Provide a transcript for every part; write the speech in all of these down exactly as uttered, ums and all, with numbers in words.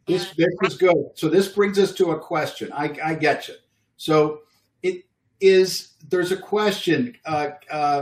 This this is good. So this brings us to a question. I, I get you. So it is. There's a question. Uh, uh,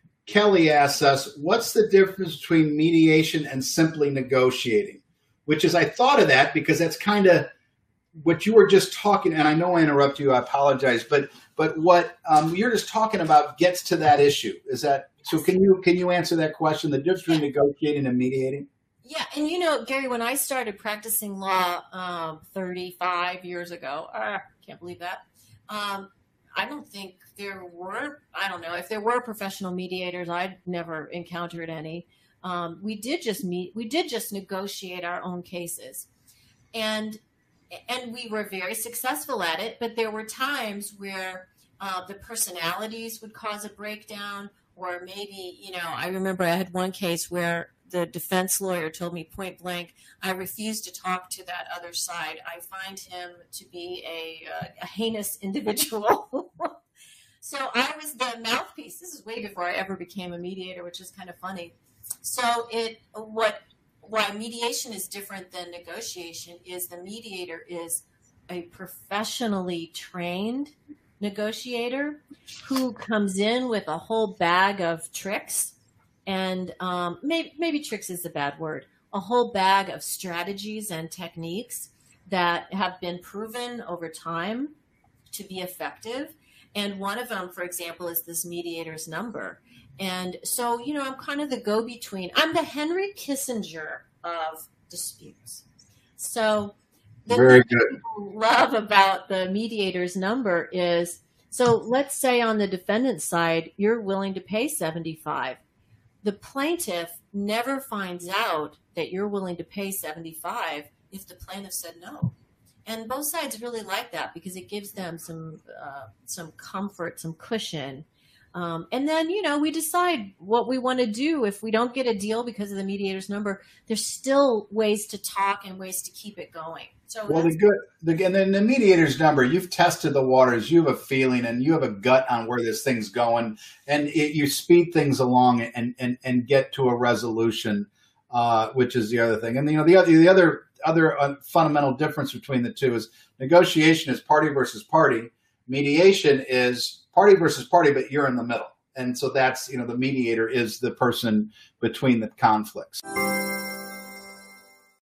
Kelly asks us, "What's the difference between mediation and simply negotiating?" Which is, I thought of that because that's kind of what you were just talking. And I know I interrupt you. I apologize. But but what um, you're just talking about gets to that issue. Is that so? Can you can you answer that question? The difference between negotiating and mediating? Yeah, and you know, Gary, when I started practicing law um, thirty-five years ago, uh, can't believe that. Um, I don't think there were, I don't know, if there were professional mediators, I'd never encountered any. Um, we did just meet, we did just negotiate our own cases. And and we were very successful at it, but there were times where uh, the personalities would cause a breakdown, or maybe, you know, I remember I had one case where the defense lawyer told me point blank, I refuse to talk to that other side. I find him to be a, uh, a heinous individual. So I was the mouthpiece. This is way before I ever became a mediator, which is kind of funny. So it what why mediation is different than negotiation is the mediator is a professionally trained negotiator who comes in with a whole bag of tricks. And um, maybe, maybe tricks is a bad word, a whole bag of strategies and techniques that have been proven over time to be effective. And one of them, for example, is this mediator's number. And so, you know, I'm kind of the go-between. I'm the Henry Kissinger of disputes. So the Very thing good. people love about the mediator's number is, so let's say on the defendant's side, you're willing to pay seventy-five. The plaintiff never finds out that you're willing to pay seventy-five if the plaintiff said no. And both sides really like that because it gives them some uh, some comfort, some cushion. Um, and then, you know, we decide what we want to do. If we don't get a deal because of the mediator's number, there's still ways to talk and ways to keep it going. So well, the good, the, and then the mediator's number, you've tested the waters, you have a feeling and you have a gut on where this thing's going, and it, you speed things along and, and, and get to a resolution, uh, which is the other thing. And, you know, the other, the other, other uh, fundamental difference between the two is negotiation is party versus party. Mediation is party versus party, but you're in the middle. And so that's, you know, the mediator is the person between the conflicts.